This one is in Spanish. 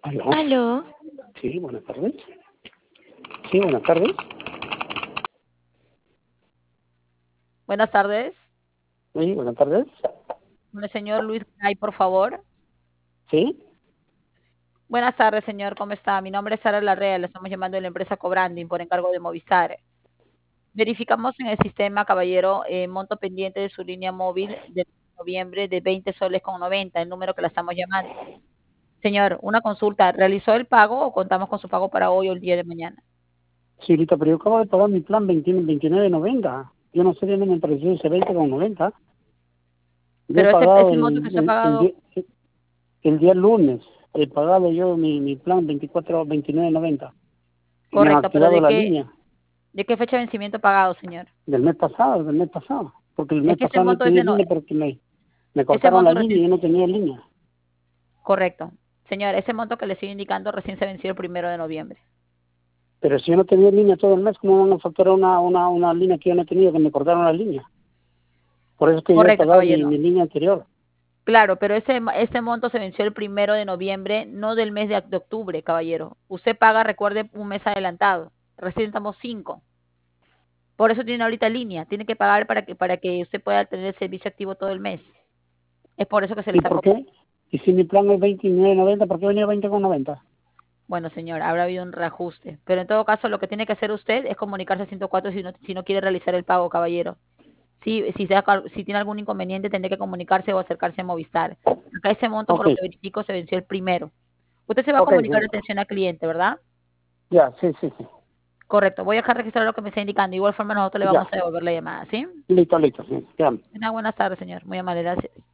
¿Aló? Aló, Sí, buenas tardes. Sí, buenas tardes. Buenas tardes. Sí, buenas tardes. Con el señor Luis Garay, por favor. Sí. Buenas tardes, señor. ¿Cómo está? Mi nombre es Sara Larrea. Le estamos llamando de la empresa Cobranding por encargo de Movistar. Verificamos en el sistema, caballero, monto pendiente de su línea móvil de noviembre de 20 soles con 90, el número que la estamos llamando. Señor, una consulta. ¿Realizó el pago o contamos con su pago para hoy o el día de mañana? Sí, ahorita, pero yo acabo de pagar mi plan 29.90. Yo no sé de dónde me apareció ese 20,90. Yo he Pero pagado ese monto que se ha pagado, el día lunes. He pagado yo mi plan 29.90. Y me han correcto, pero activado la línea ¿de qué fecha de vencimiento pagado, señor? del mes pasado. Porque el Es mes que ese pasado no monto es tenía de no, línea porque me ese cortaron la monto línea recién, y yo no tenía línea. correcto. Señor, ese monto que le estoy indicando recién se venció el 1 de noviembre. Pero si yo no tenía línea todo el mes, ¿cómo van a facturar una línea que yo no he tenido, que me cortaron la línea? Por eso es que yo he Correcto, pagado mi caballero. línea anterior. Claro, pero ese monto se venció el 1 de noviembre, no del mes de octubre, caballero. Usted paga, recuerde, un mes adelantado. Recién estamos 5. Por eso tiene ahorita línea. Tiene que pagar para que usted pueda tener el servicio activo todo el mes. Es por eso que se le ¿Y está por cobrando. qué? Y si mi plan es 29.90, ¿por qué venía 20,90? Bueno, señor, habrá habido un reajuste. Pero en todo caso, lo que tiene que hacer usted es comunicarse a 104 si no quiere realizar el pago, caballero. Si tiene algún inconveniente, tendré que comunicarse o acercarse a Movistar. Acá ese monto, por Ok, lo que verifico, se venció el 1. Usted se va a ok, comunicar a señor. atención al cliente, ¿verdad? Ya, sí, sí, sí. Correcto. Voy a dejar registrar lo que me está indicando. De igual forma, nosotros le Ya, vamos a devolver la llamada, ¿sí? listo, sí. Ya. Buenas tardes, señor. Muy amable, gracias.